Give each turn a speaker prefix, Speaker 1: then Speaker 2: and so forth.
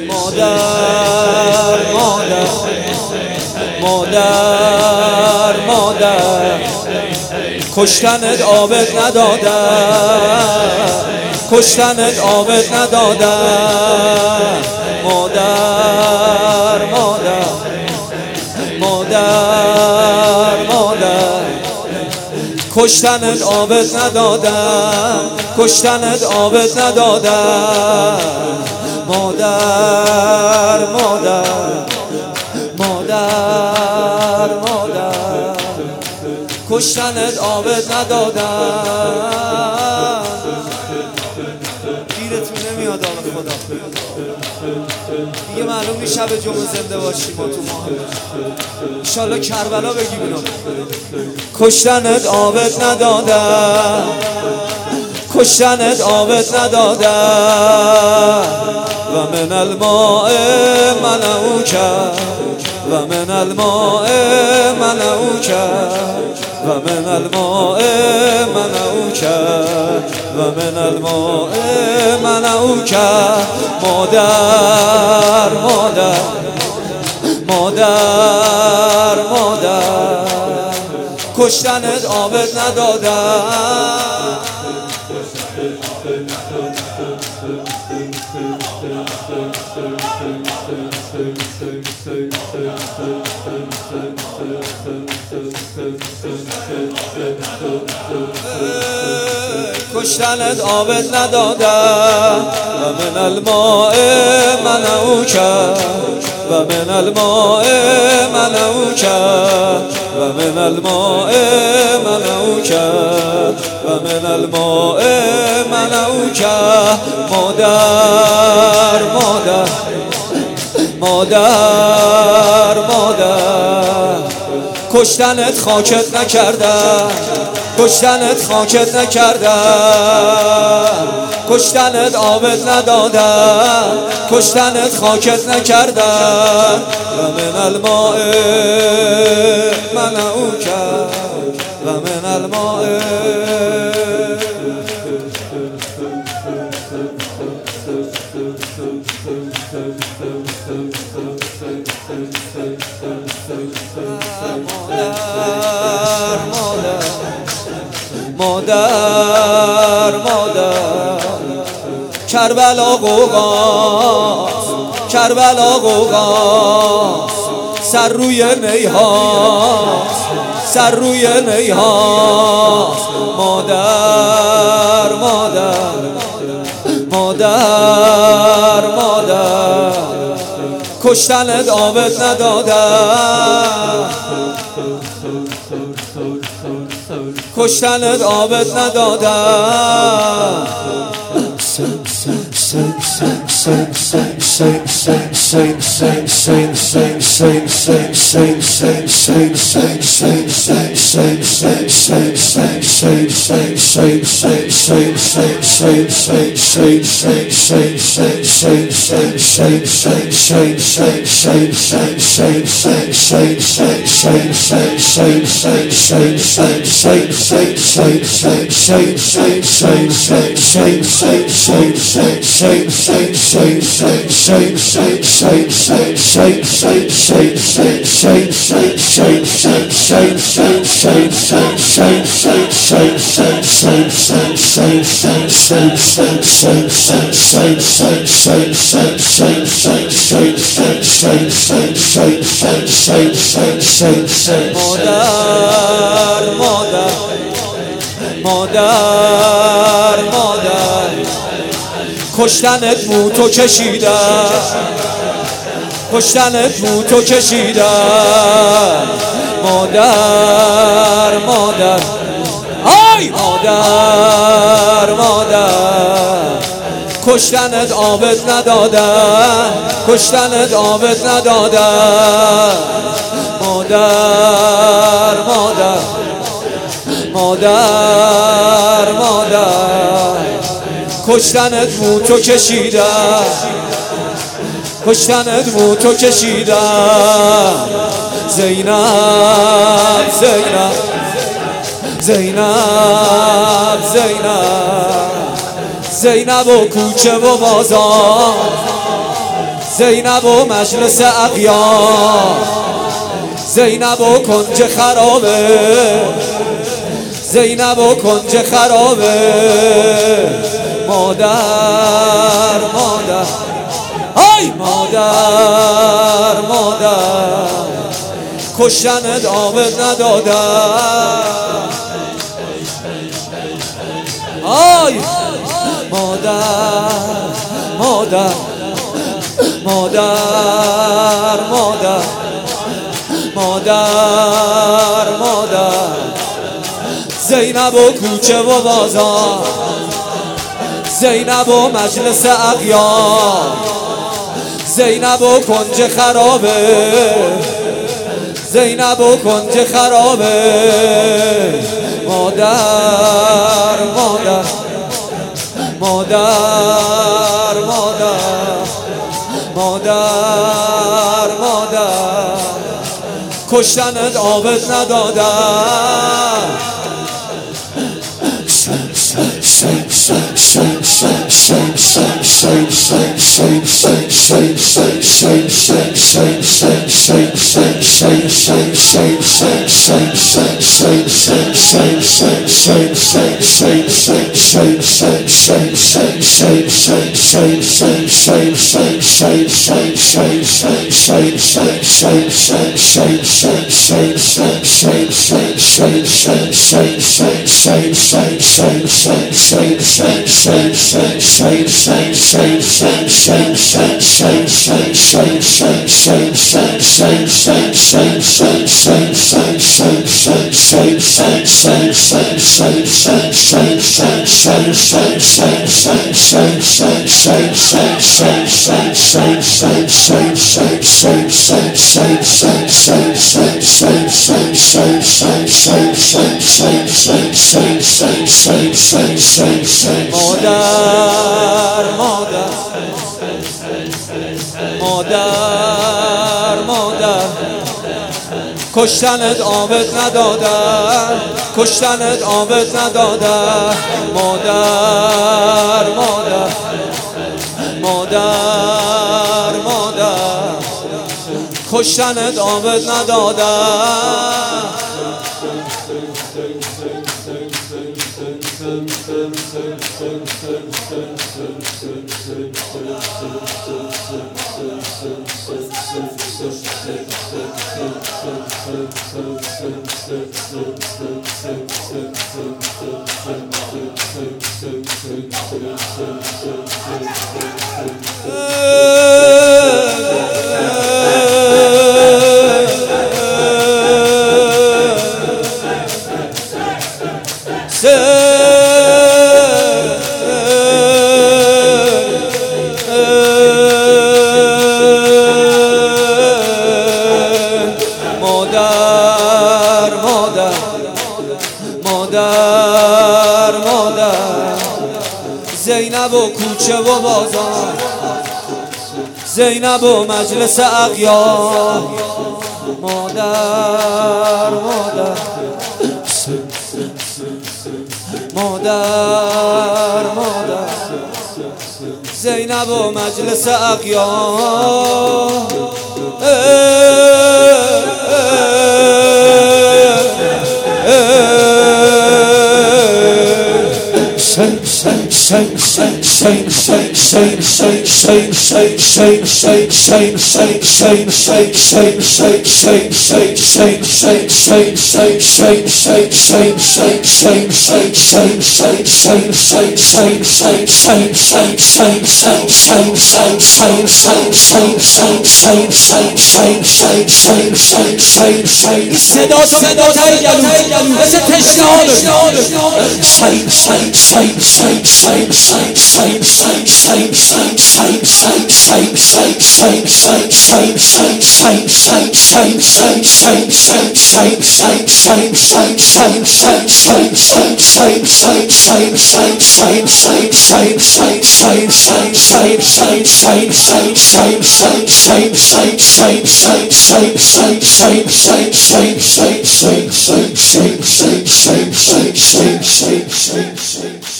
Speaker 1: مادر مادر مادر مادر کشتنت آبت ندادن، کشتنت آبت ندادن. مادر مادر مادر مادر کشتنت آبت ندادن، کشتنت آبت ندادن. مادر مادر مادر مادر کشتنت آبت ندادن. گیرتون نمیاد آن خدا دیگه، معلوم نیست شب جمعه زنده باشیم ما تو ماه. انشالله کربلا بگیم اینا. کشتنت آبت ندادن، کشتنت آبت ندادن. و من الماء منعوک و من الماء منعوک و من الماء منعوک و من الماء منعوک. مادر مادر مادر مادر کشتنت آبت ندادن. کشتنت آبت ندادن. و من الماء منعوک و من الماء منعوک و من الماء منعوک و من الماء منعوک. مادر مادر مادر مادر کشتنت خاکت نکردن، کشتنت خاکت نکردن. کشتنت آبت ندادن، کشتنت خاکت نکردن. و من الماء منعوک و من الماء مادر مادر کربلا قوقاست، کربلا قوقاست. سر روی نیهاست، سر روی نیهاست. مادر مادر مادر مادر کشتنت آبت ندادن، کشتنت آبت ندادن. مادر مادر کشتنت موتو کشیدن، کشتنت موتو کشیدن. مادر مادر آی مادر مادر کشتنت آبت ندادن، کشتنت آبت ندادن. مادر مادر مادر مادر کشتنت موتو کشیدن، کشتنت موتو کشیدن. زینب زینب زینب زینب زینب و کوچه و بازار، زینب و مجلس اغیار، زینب و کنج خرابه، زینب و کنج خرابه. مادر مادر ای مادر مادر، کشتنت آبت ندادن. آی مادر مادر مادر مادر مادر مادر، زینب و کوچه و بازار، زینب و مجلس اغیار، زینب و کنج خرابه، زینب و کنج خرابه. مادر مادر مادر مادر مادر مادر، کشتنت آبت ندادن. مادر مادر، کشتنت آبت ندادن، کشتنت آبت ندادن. مادر مادر مادر مادر، کشتنت آبت ندادن. مادر مادر مادر مادر، زینب و کوچه و بازار، زینب و مجلس اغیار. مادر مادر مادر مادر، زینب و مجلس اغیار. مثل تشنهاد